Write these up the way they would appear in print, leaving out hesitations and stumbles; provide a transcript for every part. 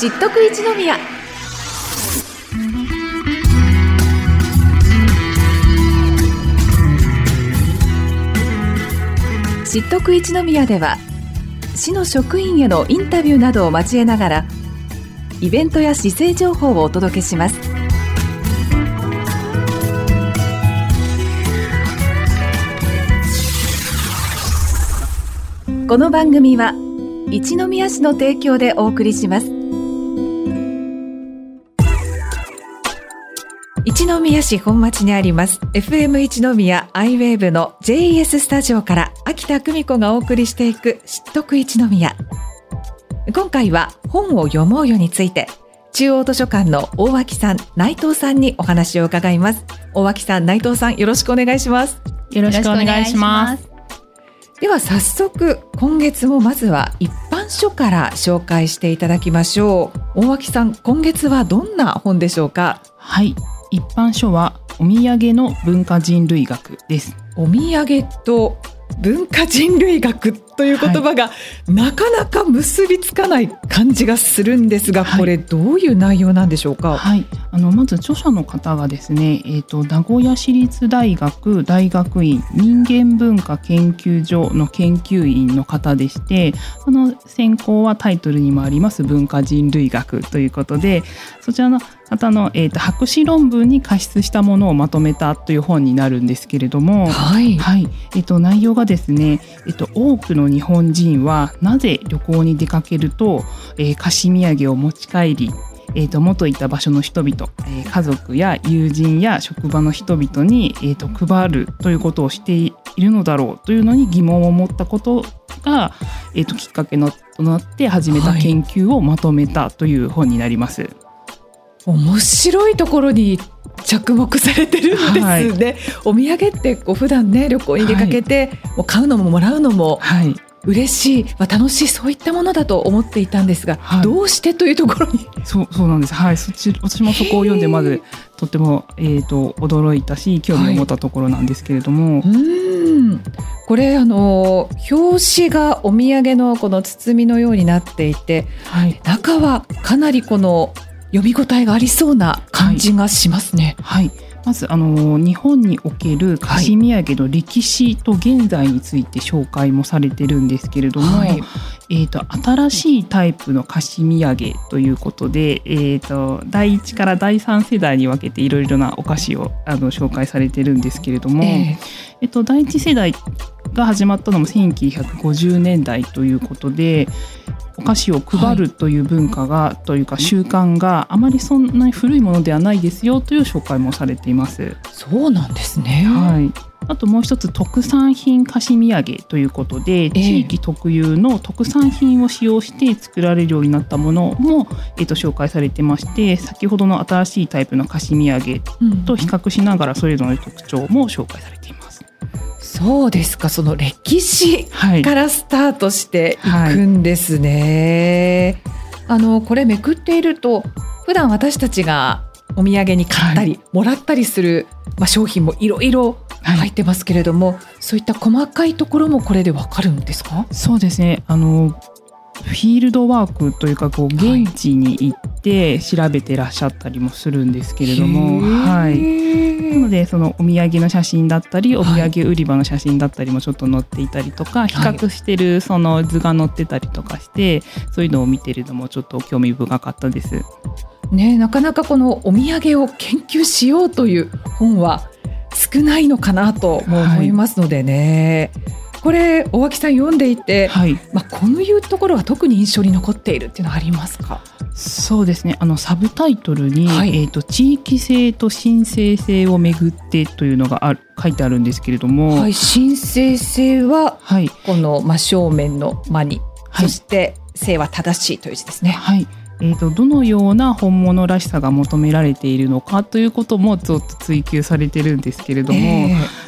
知っとく一宮。知っとく一宮では、市の職員へのインタビューなどを交えながら、イベントや市政情報をお届けします。この番組は一宮市の提供でお送りします。一宮市本町にあります FM 一宮アイウェーブの JES スタジオから秋田久美子がお送りしていく知っとく一宮。今回は本を読もうよについて、中央図書館の大脇さん、内藤さんにお話を伺います。大脇さん、内藤さん、よろしくお願いします。 よろしくお願いします。 では早速、今月もまずは一般書から紹介していただきましょう。大脇さん、今月はどんな本でしょうか？ はい、一般書はお土産の文化人類学です。 お土産と文化人類学という言葉が、なかなか結びつかない感じがするんですが、これどういう内容なんでしょうか？ はい、まず著者の方がですね、名古屋市立大学大学院人間文化研究所の研究員の方でして、専攻はタイトルにもあります文化人類学ということで、そちらの方の、博士論文に加筆したものをまとめたという本になるんですけれども、 はいはい、内容がですね、多くの日本人はなぜ旅行に出かけると、菓子土産を持ち帰り、元いた場所の人々、家族や友人や職場の人々に、配るということをしているのだろうというのに疑問を持ったことが、きっかけとなって始めた研究をまとめたという本になります。 面白いところに着目されてるんですね、はい、お土産って普段ね、旅行に出かけて、もう買うのももらうのも嬉しい、楽しい、そういったものだと思っていたんですが、どうしてというところに。 そうなんです、はい、私もそこを読んでまずとっても、驚いたし興味を持ったところなんですけれども、 これ表紙がお土産のこの包みのようになっていて、中はかなりこの読み応えがありそうな感じがしますね。 はい、まず日本における菓子土産の歴史と現在について紹介もされてるんですけれども、新しいタイプの菓子土産ということで、第1から第3世代に分けていろいろなお菓子を紹介されてるんですけれども、第1世代が始まったのも1950年代ということで、お菓子を配るという文化が、というか習慣があまりそんなに古いものではないですよという紹介もされています。 そうなんですね。 はい、あともう一つ、特産品菓子土産ということで、地域特有の特産品を使用して作られるようになったものも、紹介されてまして、先ほどの新しいタイプの菓子土産と比較しながらそれぞれの特徴も紹介されています。 そうですか、その歴史からスタートしていくんですね。これめくっていると、普段私たちがお土産に買ったり、もらったりする、商品もいろいろ入ってますけれども、そういった細かいところもこれでわかるんですか？ そうですね、フィールドワークというか、現地に行って調べてらっしゃったりもするんですけれども、なのでそのお土産の写真だったり、お土産売り場の写真だったりもちょっと載っていたりとか、比較してるその図が載ってたりとかして、そういうのを見てるのもちょっと興味深かったです。 なかなかこのお土産を研究しようという本は少ないのかなとも思いますのでね。これ大脇さん読んでいて、こういうところが特に印象に残っているっていうのはありますか？ そうですね、サブタイトルに、地域性と申請性をめぐってというのが書いてあるんですけれども、 申請性は、この真正面の真に、そして性は正しいという字ですね。 どのような本物らしさが求められているのかということもちょっと追求されてるんですけれども、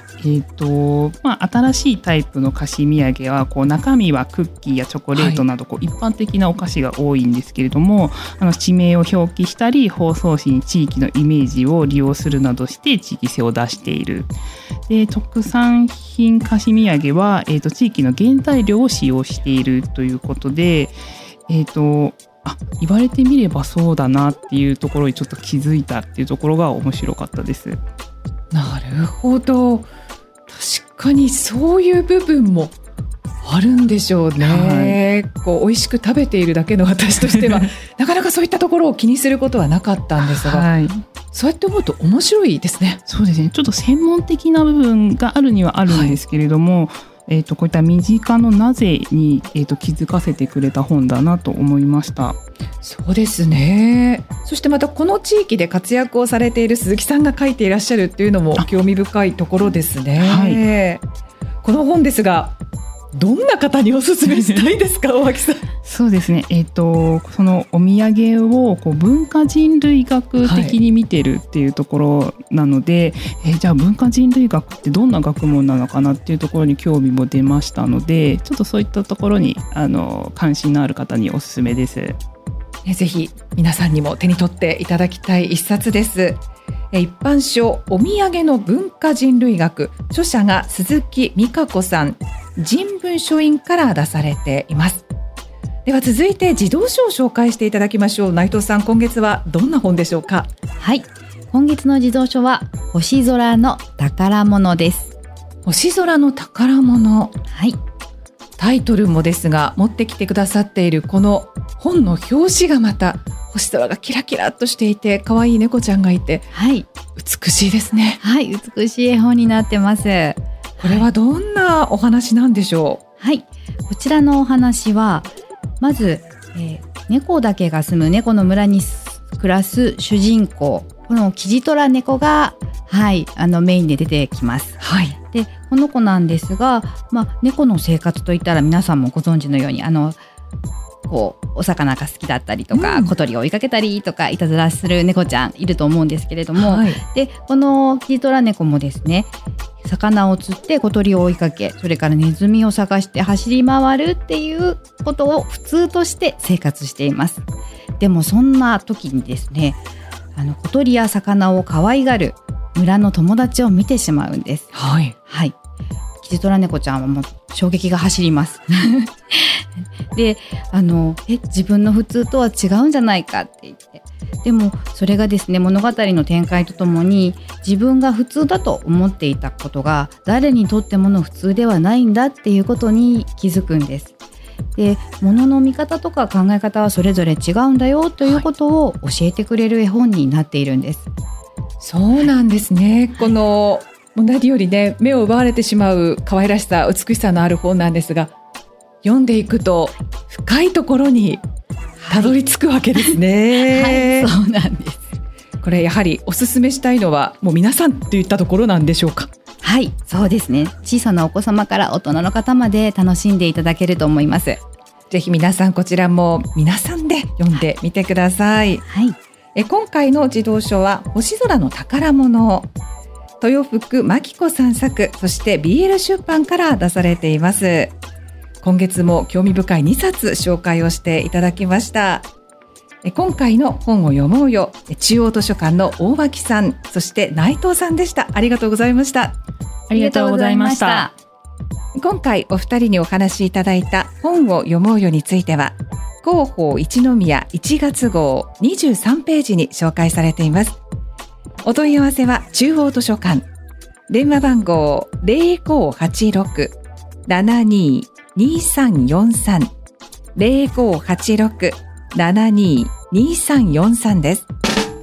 新しいタイプの菓子土産は中身はクッキーやチョコレートなど一般的なお菓子が多いんですけれども、地名を表記したり包装紙に地域のイメージを利用するなどして地域性を出している。で、特産品菓子土産は、地域の原材料を使用しているということで、 言われてみればそうだなっていうところにちょっと気づいたっていうところが面白かったです。 なるほど、確かにそういう部分もあるんでしょうね、こう美味しく食べているだけの私としてはなかなかそういったところを気にすることはなかったんですが、そうやって思うと面白いですね。 そうですね、ちょっと専門的な部分があるにはあるんですけれども、こういった身近のなぜに、気づかせてくれた本だなと思いました。 そうですね。そしてまたこの地域で活躍をされている鈴木さんが書いていらっしゃるっていうのも興味深いところですね、この本ですがどんな方におすすめしたいですか大脇さん。 そうですね、そのお土産をこう文化人類学的に見てるっていうところなので、じゃあ文化人類学ってどんな学問なのかなっていうところに興味も出ましたので、ちょっとそういったところに関心のある方におすすめです。 ぜひ皆さんにも手に取っていただきたい一冊です。一般書お土産の文化人類学、著者が鈴木美香子さん、人文書院から出されています。では続いて児童書を紹介していただきましょう。内藤さん、今月はどんな本でしょうか。 はい、今月の児童書は星空の宝物です。 星空の宝物、 はい、 タイトルもですが持ってきてくださっているこの本の表紙がまた星空がキラキラっとしていて可愛い猫ちゃんがいて、美しいですね。 美しい絵本になってます。 これはどんなお話なんでしょう。 こちらのお話はまず、猫だけが住む猫の村に暮らす主人公、このキジトラ猫が、メインで出てきます。でこの子なんですが、猫の生活といったら皆さんもご存知のようにこうお魚が好きだったりとか、小鳥を追いかけたりとかいたずらする猫ちゃんいると思うんですけれども、でこのキジトラ猫もですね、魚を釣って小鳥を追いかけ、それからネズミを探して走り回るっていうことを普通として生活しています。でもそんな時にですね、小鳥や魚を可愛がる村の友達を見てしまうんです。キジトラ猫ちゃんはもう衝撃が走りますで自分の普通とは違うんじゃないかって言って、でもそれがですね、物語の展開とともに自分が普通だと思っていたことが誰にとってもの普通ではないんだっていうことに気づくんです。で物の見方とか考え方はそれぞれ違うんだよということを教えてくれる絵本になっているんです。 そうなんですね。この何よりね、目を奪われてしまう可愛らしさ、美しさのある本なんですが、読んでいくと深いところにたどり着くわけですね。 そうなんです。 これやはりおすすめしたいのはもう皆さんといったところなんでしょうか。 そうですね。小さなお子様から大人の方まで楽しんでいただけると思います。 ぜひ皆さんこちらも皆さんで読んでみてください。今回の児童書は星空の宝物、豊福真紀子さん作、そして BL 出版から出されています。今月も興味深い2冊紹介をしていただきました。今回の本を読もうよ、中央図書館の大脇さん、そして内藤さんでした。ありがとうございました。 ありがとうございました。 今回お二人にお話しいただいた本を読もうよについては、広報一宮1月号23ページに紹介されています。お問い合わせは中央図書館、電話番号 0586-722343 0586-722343 です。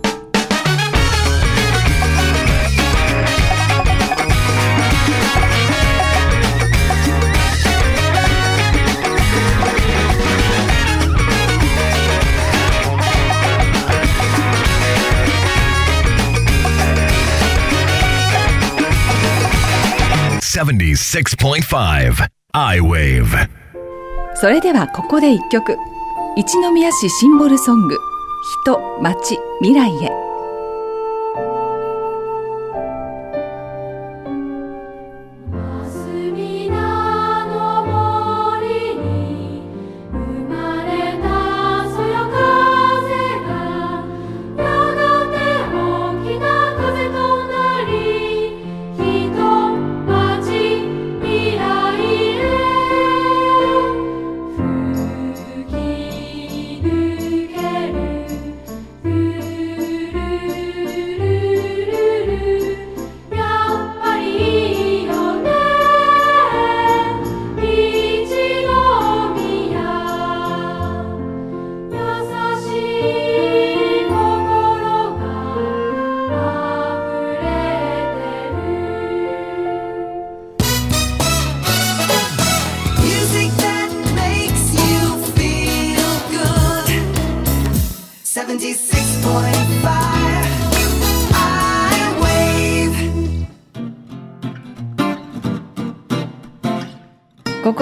76.5 I-Wave。 それではここで一曲、一宮市シンボルソング、人、町、未来へ。 吹き抜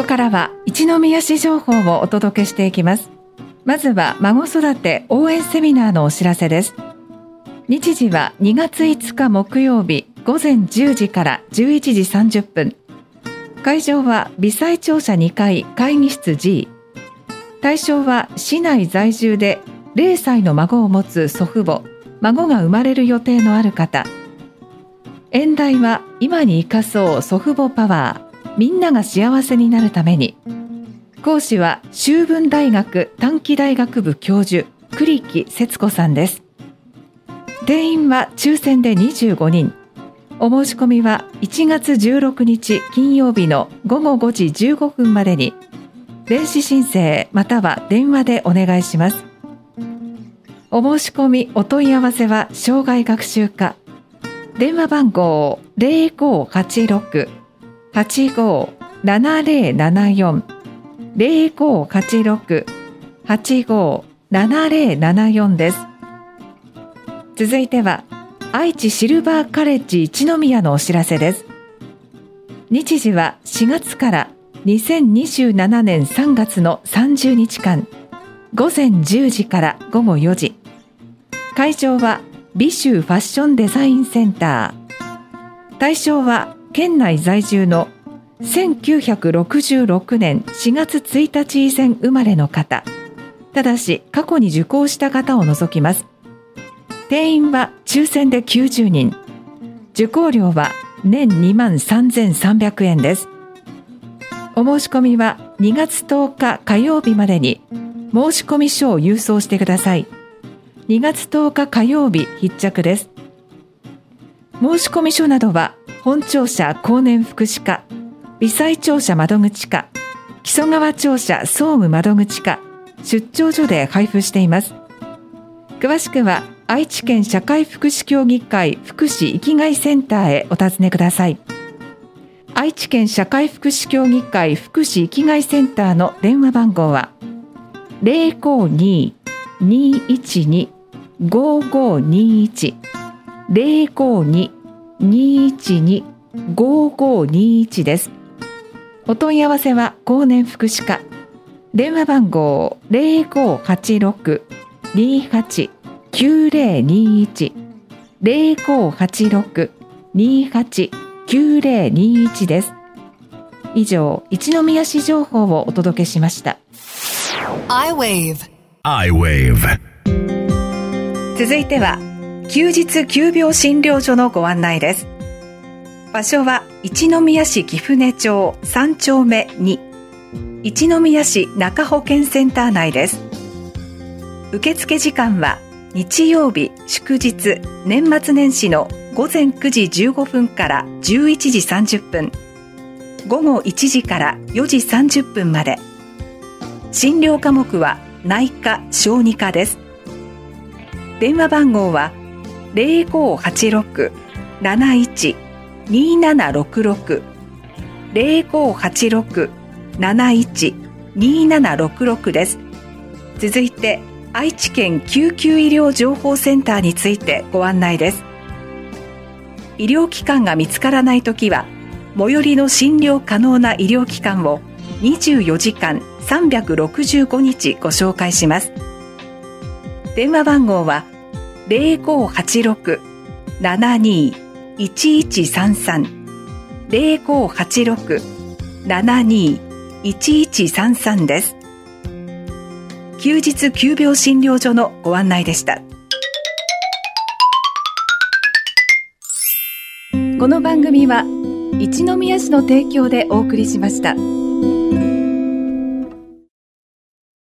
からは一宮市情報をお届けしていきます。まずは孫育て応援セミナーのお知らせです。日時は2月5日木曜日午前10時から11時30分。会場は微細庁舎2階会議室 G。対象は市内在住で0歳の孫を持つ祖父母、孫が生まれる予定のある方。演題は今に生かそう祖父母パワー、みんなが幸せになるために。講師は修文大学短期大学部教授栗木節子さんです。定員は抽選で25人。お申し込みは1月16日金曜日の午後5時15分までに電子申請または電話でお願いします。お申し込みお問い合わせは生涯学習課。電話番号 0586-857074 0586-857074 です。続いては愛知シルバーカレッジ一宮のお知らせです。日時は4月から2027年3月の30日間、午前10時から午後4時。会場は美州ファッションデザインセンター。対象は県内在住の1966年4月1日以前生まれの方。ただし過去に受講した方を除きます。定員は抽選で90人。受講料は年23,300円です。お申し込みは2月10日火曜日までに申し込み書を郵送してください。2月10日火曜日必着です。申し込み書などは本庁舎後年福祉課、微細庁舎窓口課、木曽川庁舎総務窓口課、出張所で配布しています。詳しくは愛知県社会福祉協議会福祉生きがいセンターへお尋ねください。愛知県社会福祉協議会福祉生きがいセンターの電話番号は 052-212-5521 052-212-5521 です。お問い合わせは後年福祉課。電話番号 0586-289021 0586-289021 です。以上、一宮市情報をお届けしました。 I-Wave 続いては休日急病診療所のご案内です。場所は一宮市貴船町3丁目2、一宮市中保健センター内です。受付時間は日曜日祝日年末年始の午前9時15分から11時30分、午後1時から4時30分まで。診療科目は内科・小児科です。電話番号は 0586-71-2766 0586-71-2766 です。続いて愛知県救急医療情報センターについてご案内です。医療機関が見つからないときは最寄りの診療可能な医療機関を24時間365日ご紹介します。電話番号は 0586-72-1133 0586-72-1133 です。休日急病診療所のご案内でした。この番組は一宮市の提供でお送りしました。